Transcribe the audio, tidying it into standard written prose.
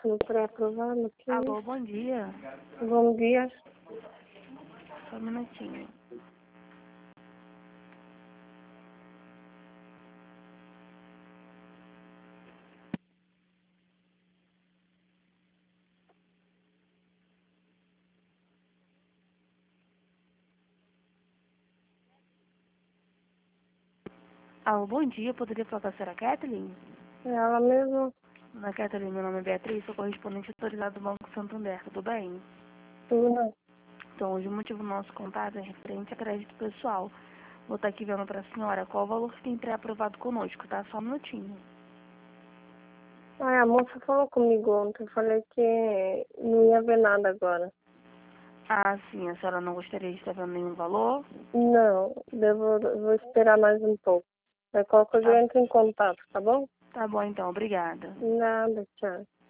no pré-aprovado aqui. Alô, bom dia. Bom dia. Só um minutinho. Alô, bom dia. Poderia falar com a senhora Kathleen? É ela mesmo? Na Kathleen, meu nome é Beatriz, sou correspondente autorizado do Banco Santander, tudo bem? Tudo. Então, hoje o motivo do nosso contato é referente a crédito pessoal. Vou estar aqui vendo para a senhora qual o valor que tem pré-aprovado conosco, tá? Só um minutinho. Ah, a moça falou comigo ontem. Eu falei que não ia ver nada agora. Ah, sim. A senhora não gostaria de estar vendo nenhum valor? Não, vou esperar mais um pouco. Aí qualquer coisa eu entro em contato, tá bom? Tá bom, então. Obrigada. Nada, tchau.